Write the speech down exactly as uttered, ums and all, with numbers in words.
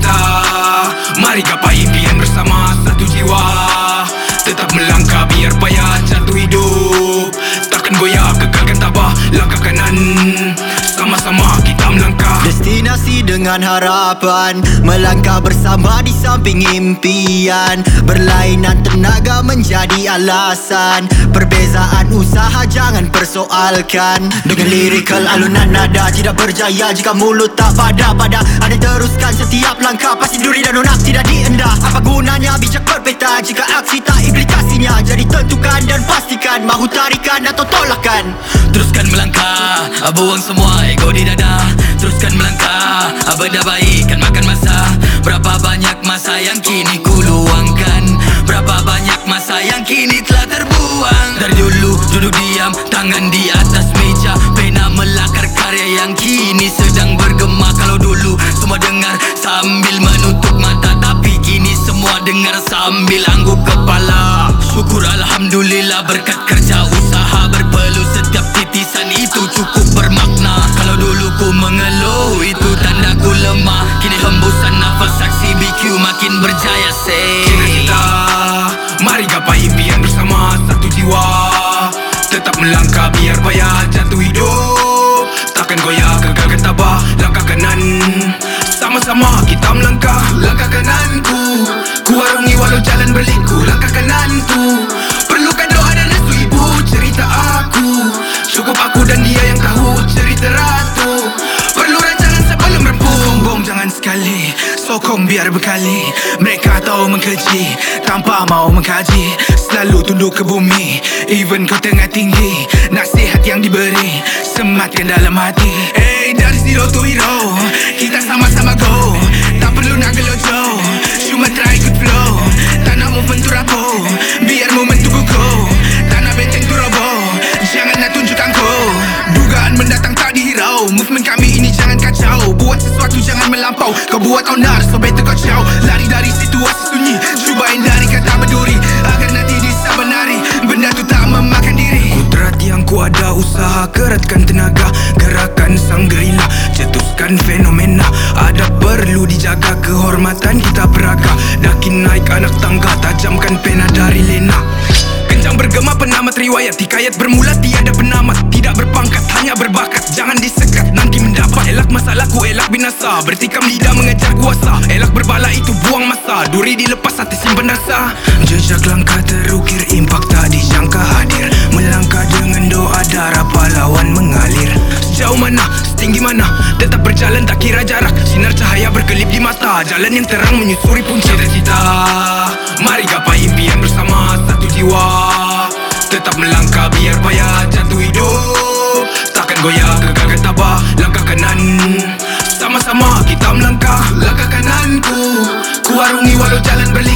cita-cita, mari gapai impian bersama satu jiwa. Tetap melangkah biar payah jatuh hidup, takkan goyah kekalkan tabah langkah kanan. Sama-sama kita melangkah destinasi dengan harapan, melangkah bersama di samping impian. Berlainan tenaga menjadi alasan, perbezaan usaha jangan persoalkan. Dengan lirikal alunan nada tidak berjaya jika mulut tak pada-pada. Anda teruskan setiap langkah, pasti duri dan onak tidak diendah. Apa gunanya bijak berpeta jika aksi tak implikasinya? Jadi tentukan dan pastikan mahu tarikan atau tolakan. Teruskan melangkah, buang semua ego di dada. Teruskan melangkah, benda baik kan makan masa. Berapa banyak masa yang kini ku luangkan, berapa banyak masa yang kini telah terbuang. Dari dulu duduk diam, tangan di atas meja, pena melakar karya yang kini sedang bergema. Kalau dulu semua dengar sambil menutup mata, tapi kini semua dengar sambil angguk kepala. Syukur alhamdulillah berkat kerja usaha berpeluh, setiap titisan itu cukup bermakna. Kalau dulu ku mengeluh itu tanda ku lemah, kini hembusan nafas saksi B Q makin berjaya. Say cita-cita, mari gapai impian bersama satu jiwa. Tetap melangkah biar payah jatuh hidup, takkan goyah kekalkan tabah langkah kanan. Sama-sama kita melangkah langkah kananku, ku warungi walau jalan berliku langkah kananku. Perlukan doa dan restu ibu cerita aku, cukup aku dan dia yang tahu cerita ratu. Perlu rancangan sebelum rampung, sombong jangan sekali, sokong biar berkali. Mereka tahu mengkeji tanpa mau mengkaji, selalu tunduk ke bumi even kau tengah tinggi. Nasihat yang diberi sematkan dalam hati. Eh, dari zero to hero kita sama-sama go, tak perlu nak gelojo, cuma try good flow. Tak nak move to rapo, biar moment tu go. Tak nak benteng tu robo, jangan nak tunjukkan ko. Dugaan mendatang tak dihirau, movement kami ini jangan kacau. Buat sesuatu jangan melampau, kau buat onar so better kau ciao. Lari dari situasi sunyi, cuba hindari kata berduri, agar nanti bisa menari, benda tu tak memakan diri. Kudrat yang ku ada usaha, keratkan tenaga, gerakan sang gerila, cetuskan fenomena. Ada perlu dijaga kehormatan kita peraga, daki naik anak tangga, tajamkan pena dari lena. Kencang bergema penamat riwayat, hikayat bermula tiada penamat. Tidak berpangkat, hanya berbakat, jangan disekat nanti mendapat. Elak masalahku, elak binasa, bertikam lidah mengejar kuasa. Elak berbala itu buang masa, duri dilepas hati simpan rasa. Jejak langkah terukir, impak tak dijangka hadir, melangkah dengan doa darah pahlawan mengalir. Sejauh mana, setinggi mana, tetap berjalan tak kira jarak. Sinar cahaya berkelip di mata, jalan yang terang menyusuri puncak. Cita-cita, mari gapai impian bersama satu jiwa. Tetap melangkah biar payah jatuh hidup, takkan goyah kekalkan tabah langkah kanan. Sama-sama kita melangkah langkah kananku, ku warungi walau jalan berliku.